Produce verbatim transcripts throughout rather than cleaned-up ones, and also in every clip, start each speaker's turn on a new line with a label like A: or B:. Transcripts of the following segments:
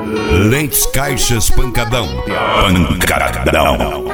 A: Lentes Caixas Pancadão. Pancadão.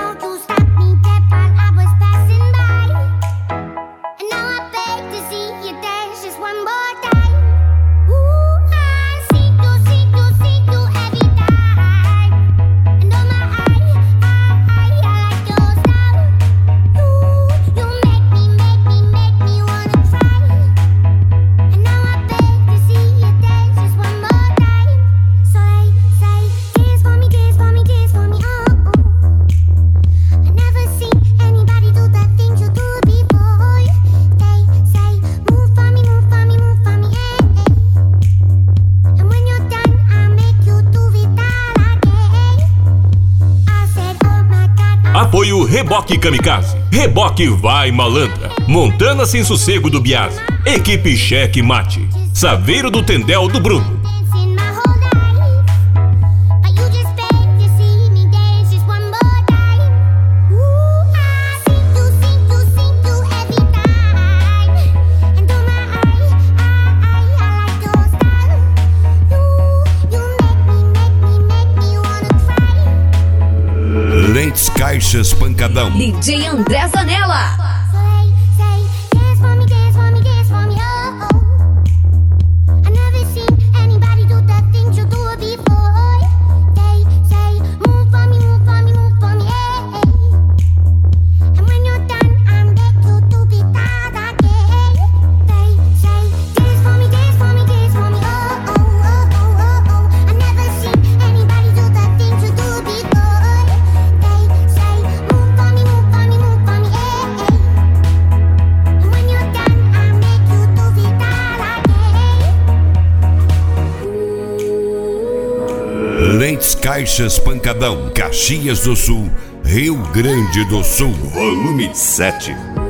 B: Apoio Reboque Kamikaze. Reboque vai malandra. Montana Sem Sossego do Biase. Equipe Cheque Mate. Saveiro do Tendel do Bruno.
A: Lentes Caixas Pancadão.
C: D J André Zanella.
A: Lentes Caixas Pancadão, Caxias do Sul, Rio Grande do Sul.
D: Volume sete.